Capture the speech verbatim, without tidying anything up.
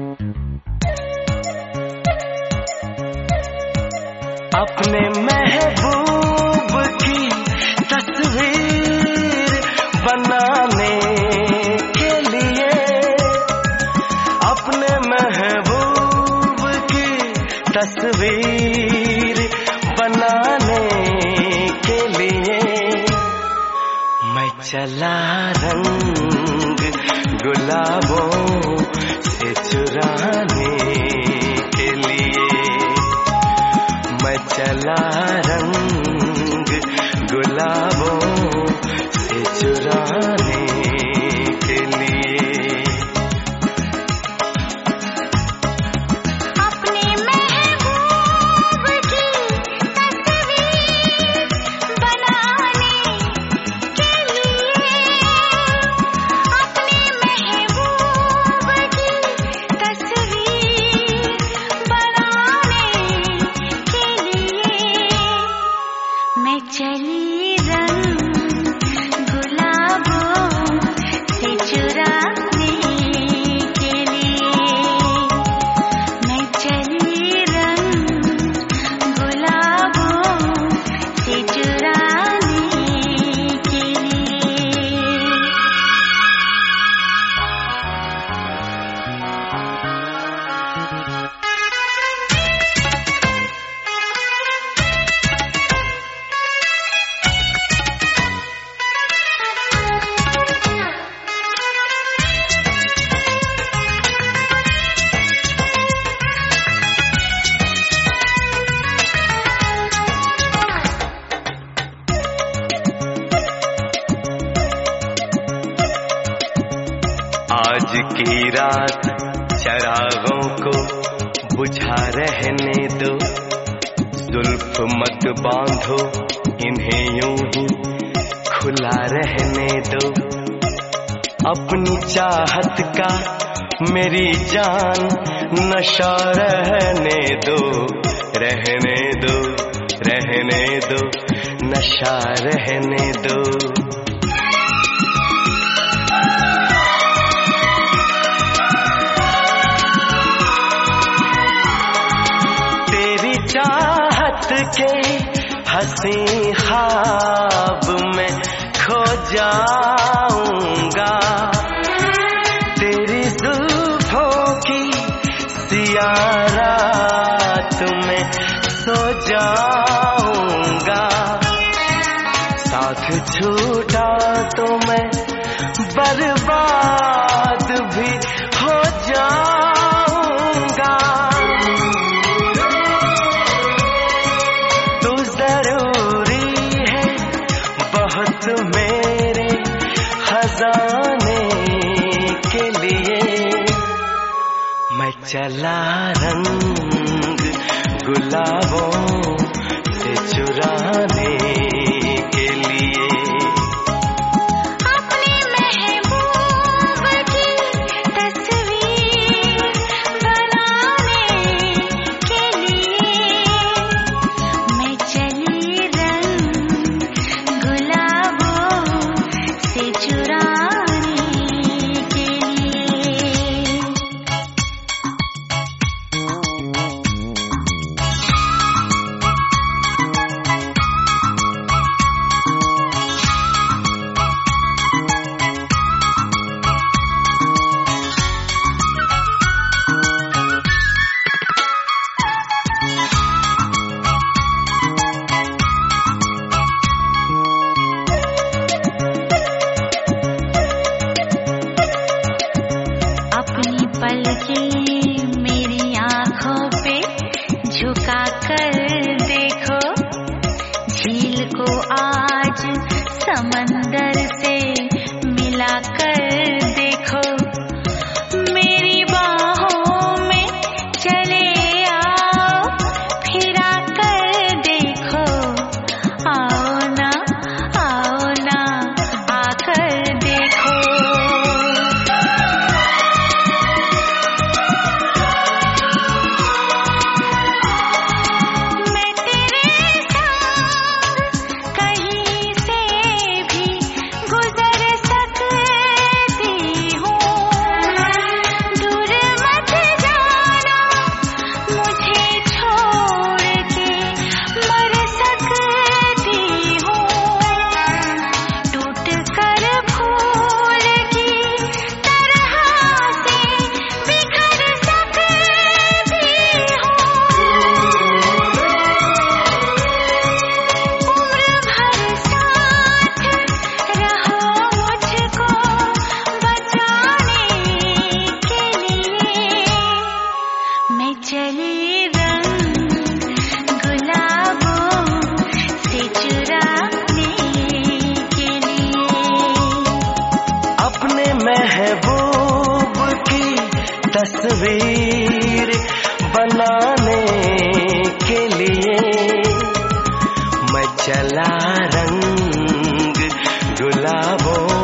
अपने महबूब की तस्वीर बनाने के लिए, अपने महबूब की तस्वीर बनाने के लिए मैं चला रंग गुलाबों से चुराने के लिए, मैं चला रंग गुलाबों से चुराने के लिए। अपने महबूब की तस्वीर बनाने के लिए, अपने महबूब की तस्वीर बनाने के लिए मैं चली रंग गुलाबों से चुराने के लिए, मैं चली रंग गुलाबों से चुराने के लिए। आज की रात चरागों को बुझा रहने दो, जुल्फ मत बांधो इन्हें यूं ही खुला रहने दो। अपनी चाहत का मेरी जान नशा रहने दो, रहने दो, रहने दो, नशा रहने दो। चाहत के हंसी ख्वाब में खो जाऊंगा, तेरी जुल्फों की सिया रात में सो जाऊंगा। साथ छूटा तो मैं बर्बाद भी हो जाऊंगा। मेरे खजाने के लिए मैं चला रंग गुलाबों से चुराने के लिए। अपने महबूब की तस्वीर बनाने के लिए मैं चली रंग गुलाबों से चुराने के लिए। अपनी पलकें मेरी आँखों पे झुका कर देखो, झील को आज समंदर से मिला कर देखो। मेरी बाहों में चले आओ, फिरा कर देखो। आओ ना, आओ ना, आकर देखो। चली रंग गुलाबों से चुराने के लिए, अपने महबूब की तस्वीर बनाने के लिए मैं चला रंग गुलाबों